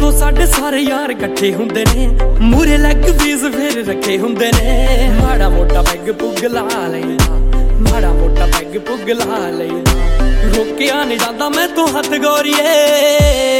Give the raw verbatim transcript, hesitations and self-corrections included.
ਜਦੋਂ ਸਾਡੇ ਸਾਰੇ ਯਾਰ ਇਕੱਠੇ ਹੁੰਦੇ ਨੇ, ਮੂਰੇ ਲੈਗ ਪੀਸ ਫੇਰ ਰੱਖੇ ਹੁੰਦੇ ਨੇ। ਮਾੜਾ ਮੋਟਾ ਪੈਗ ਪੁੱਗ ਲਾ ਲੈਂਦਾ, ਮਾੜਾ ਮੋਟਾ ਪੈਗ ਪੁੱਗ ਲਾ ਲੈਂਦਾ, ਰੋਕਿਆ ਨਹੀਂ ਜਾਂਦਾ ਮੈਂ ਤੂੰ ਹੱਥ ਗੋਰੀਏ।